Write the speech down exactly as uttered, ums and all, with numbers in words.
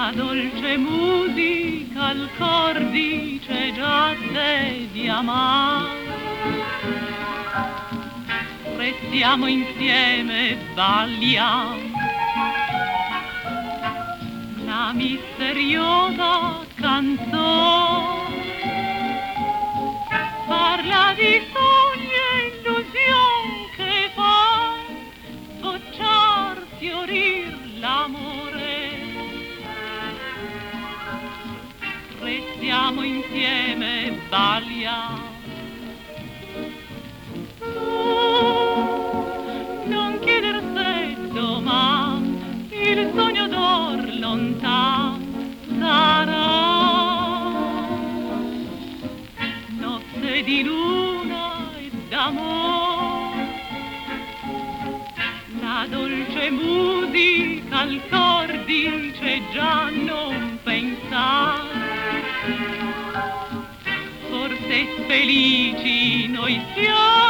La dolce musica al cor dice già te di amare. Restiamo insieme e balliamo la misteriosa canzone. Parla di sogni e illusioni che fa sbocciar, fiorir l'amore. Restiamo insieme e balliamo. Non chieder se domani il sogno d'or lontano sarà. Notte di luna e d'amore, la dolce musica al cor dice già non pensare. Forse felici noi siamo.